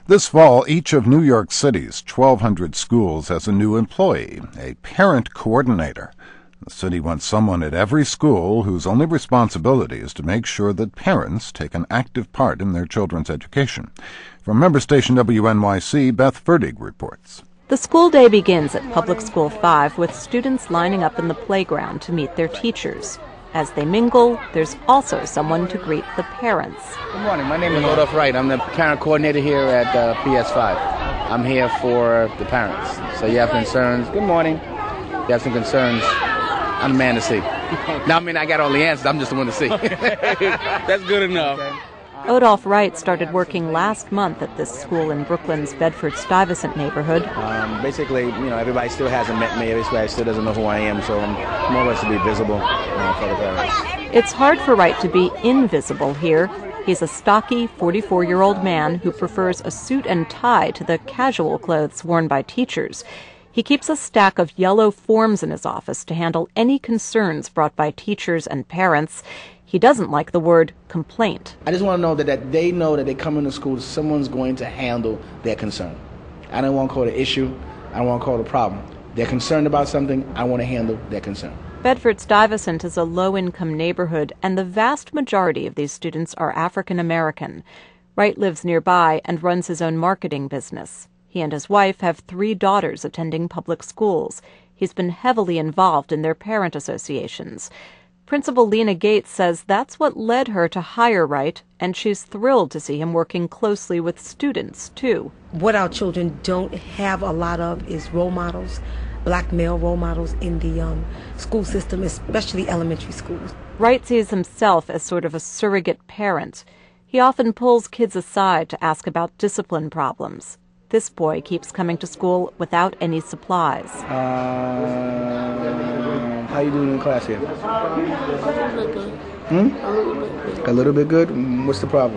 This fall, each of New York City's 1,200 schools has a new employee, a parent coordinator. The city wants someone at every school whose only responsibility is to make sure that parents take an active part in their children's education. From member station WNYC, Beth Fertig reports. The school day begins at Public School 5 with students lining up in the playground to meet their teachers. As they mingle, there's also someone to greet the parents. Good morning. My name is Rudolph Wright. I'm the parent coordinator here at PS5. I'm here for the parents. So you have concerns. Good morning. You have some concerns. I'm the man to see. Now, I mean, I got all the answers. I'm just the one to see. That's good enough. Okay. Rudolph Wright started working last month at this school in Brooklyn's Bedford-Stuyvesant neighborhood. Basically, everybody still hasn't met me. Everybody still doesn't know who I am, so I'm more or less to be visible for the parents. It's hard for Wright to be invisible here. He's a stocky, 44-year-old man who prefers a suit and tie to the casual clothes worn by teachers. He keeps a stack of yellow forms in his office to handle any concerns brought by teachers and parents. He doesn't like the word complaint. I just want to know that they know that they come into school, someone's going to handle their concern. I don't want to call it an issue. I don't want to call it a problem. They're concerned about something. I want to handle their concern. Bedford-Stuyvesant is a low-income neighborhood, and the vast majority of these students are African American. Wright lives nearby and runs his own marketing business. He and his wife have 3 daughters attending public schools. He's been heavily involved in their parent associations. Principal Lena Gates says that's what led her to hire Wright, and she's thrilled to see him working closely with students, too. What our children don't have a lot of is role models, black male role models in the school system, especially elementary schools. Wright sees himself as sort of a surrogate parent. He often pulls kids aside to ask about discipline problems. This boy keeps coming to school without any supplies. How you doing in class here? A little bit good? What's the problem?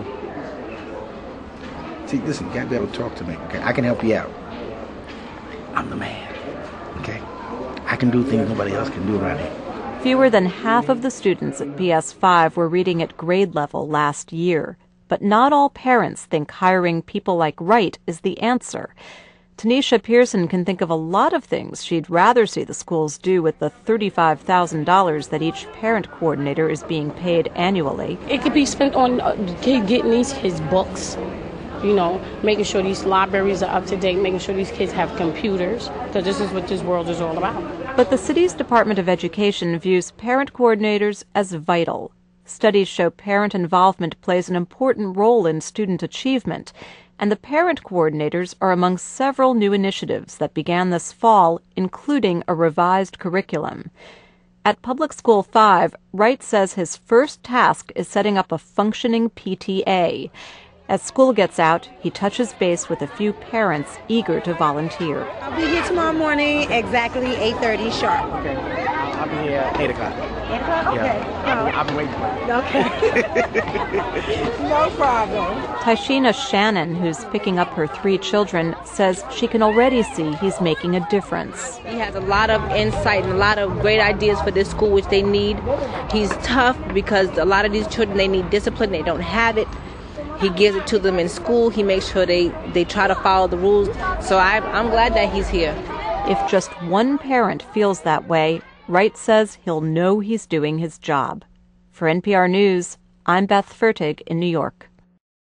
See, listen, you got to be able to talk to me, okay? I can help you out. I'm the man, okay? I can do things nobody else can do around here. Fewer than half of the students at PS5 were reading at grade level last year. But not all parents think hiring people like Wright is the answer. Tanisha Pearson can think of a lot of things she'd rather see the schools do with the $35,000 that each parent coordinator is being paid annually. It could be spent on getting these kids books, making sure these libraries are up to date, making sure these kids have computers, because this is what this world is all about. But the city's Department of Education views parent coordinators as vital. Studies show parent involvement plays an important role in student achievement, and the parent coordinators are among several new initiatives that began this fall, including a revised curriculum. At Public School 5, Wright says his first task is setting up a functioning PTA. As school gets out, he touches base with a few parents eager to volunteer. I'll be here tomorrow morning, exactly 8:30 sharp. Okay. I'll be here at 8 o'clock. 8 o'clock? Okay. Yeah. I'll be waiting for you. Okay. No problem. Tyshina Shannon, who's picking up her 3 children, says she can already see he's making a difference. He has a lot of insight and a lot of great ideas for this school, which they need. He's tough because a lot of these children, they need discipline. They don't have it. He gives it to them in school. He makes sure they try to follow the rules. So I'm glad that he's here. If just one parent feels that way, Wright says he'll know he's doing his job. For NPR News, I'm Beth Fertig in New York.